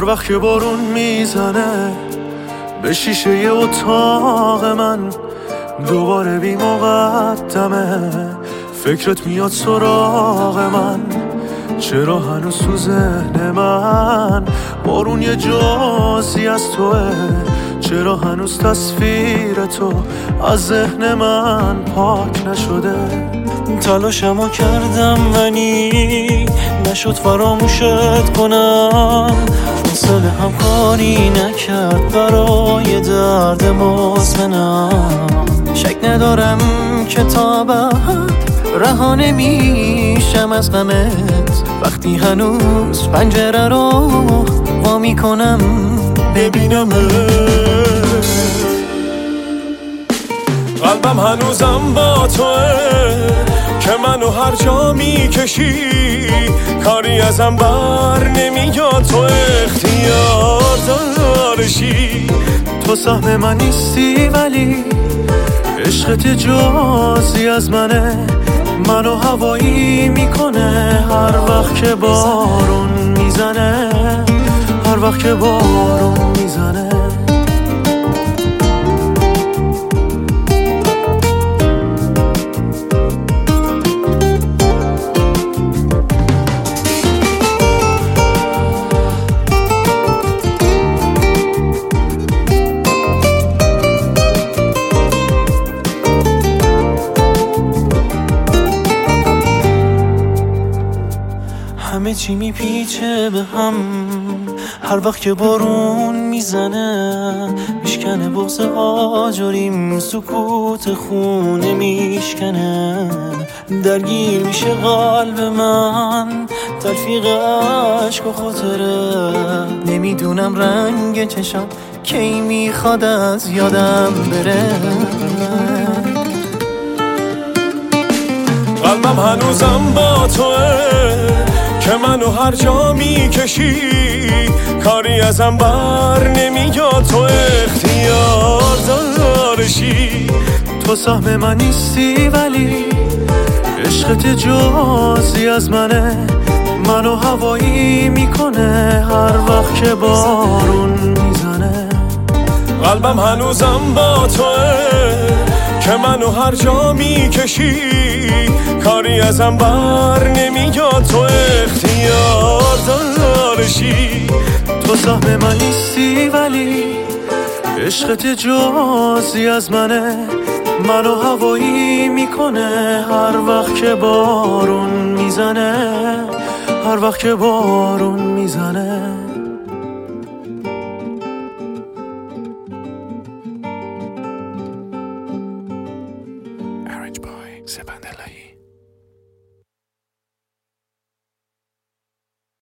وقت که بارون میزنه به شیشه اتاق من دوباره بی مقدمه فکرت میاد سراغ من، چرا هنوز تو ذهن من بارون یه جازی از توه، چرا هنوز تصویر تو از ذهن من پاک نشده. تلاشمو کردم ولی نشد فراموشت کنم، فاصله هم کاری نکرد برای درد مزمنم. شک ندارم که تا بعد رها نمیشم از غمت، وقتی هنوز پنجره رو وا میکنم ببینمت. قلبم هنوزم با توه که منو هر جا میکشی، کاری ازم بر نمیاد، تو اختیار دارشی. تو سهم من نیستی ولی عشقت جازی از منه، منو هوایی میکنه هر وقت که بارون میزنه، هر وقت که بارون میزنه. همه چی میپیچه به هم هر وقت که بارون میزنه، میشکنه بغض آجریم، سکوت خونه میشکنه. درگیر میشه قلب من تلفیق عشق و خاطره، نمیدونم رنگ چشم کی میخواد از یادم بره. قلبم هنوزم با توه که منو هر جا میکشی، کاری ازم بر نمیاد، تو اختیار دارشی. تو سهم من نیستی ولی عشقت جازی از منه، منو هوایی میکنه هر وقت که بارون میزنه. قلبم هنوزم با توه که منو هر جا میکشی، کاری ازم بر نمیاد، تو اختیار دارشی. تو سهم من نیستی ولی عشقت جازی از منه، منو هوایی میکنه هر وقت که بارون میزنه، هر وقت که بارون میزنه. Arranged by Seven